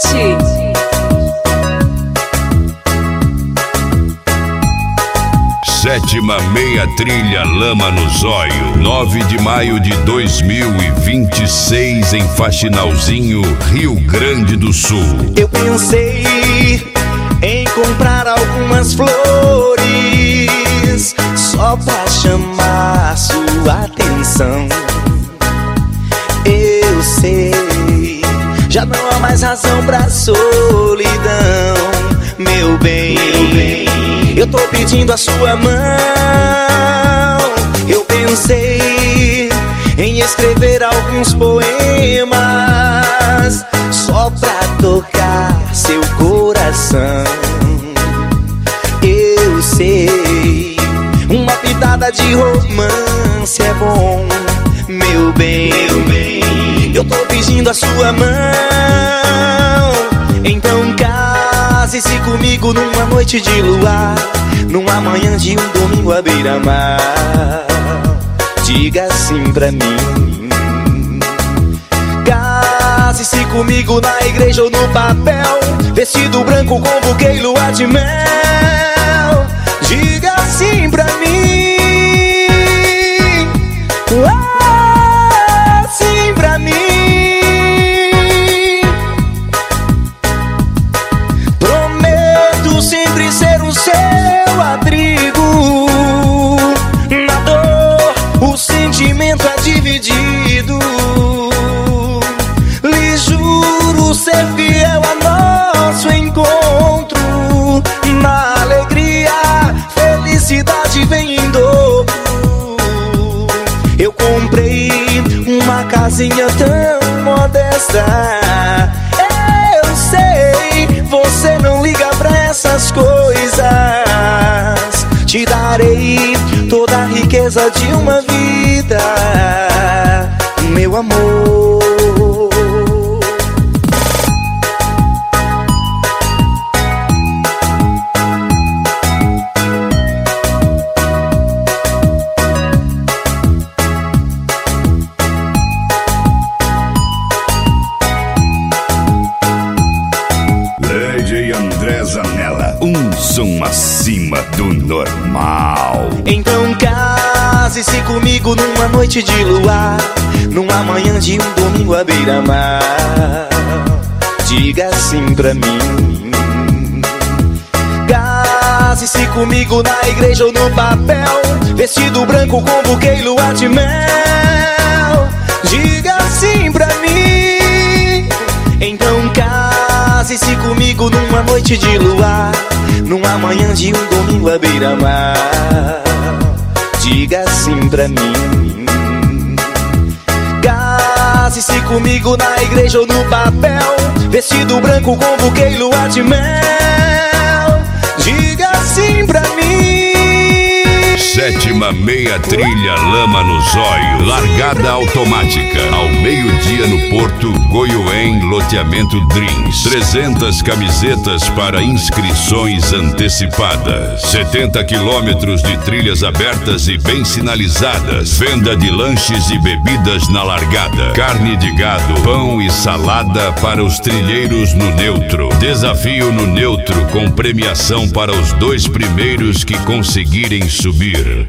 Sétima meia trilha Lama no Zóio, 9 de maio de 2026 em Faxinalzinho, Rio Grande do Sul. Eu pensei em comprar algumas flores só pra chamar sua atenção. Eu sei, já não há mais razão pra solidão, meu bem. Eu tô pedindo a sua mão. Eu pensei em escrever alguns poemas só pra tocar seu coração. Eu sei, uma pitada de romance é bom, meu bem. Eu tô pedindo a sua mão. Então case-se comigo numa noite de luar, numa manhã de um domingo à beira-mar. Diga sim pra mim. Case-se comigo na igreja ou no papel, vestido branco com buquê e lua de mel. Diga sim pra mim. Sim pra mim. Sempre ser o seu abrigo. Na dor, o sentimento é dividido. Lhe juro ser fiel a nosso encontro. Na alegria, felicidade vem em dobro. Eu comprei uma casinha tão modesta. Eu sei, você não liga pra essas coisas. Te darei toda a riqueza de uma vida, meu amor. Um som acima do normal. Então case-se comigo numa noite de luar, numa manhã de um domingo à beira-mar. Diga sim pra mim. Case-se comigo na igreja ou no papel, vestido branco com buquê e lua de mel. Diga sim pra mim. Então case-se comigo numa noite de luar, numa manhã de um domingo à beira-mar. Diga sim pra mim. Case-se comigo na igreja ou no papel, vestido branco com buquê e lua de mel. Diga sim pra mim. Sétima meia trilha Lama no Zóio, largada automática, ao meio-dia no Porto Goiôem, loteamento Dreams. 300 camisetas para inscrições antecipadas. 70 quilômetros de trilhas abertas e bem sinalizadas. Venda de lanches e bebidas na largada. Carne de gado, pão e salada para os trilheiros no neutro. Desafio no neutro com premiação para os 2 primeiros que conseguirem subir.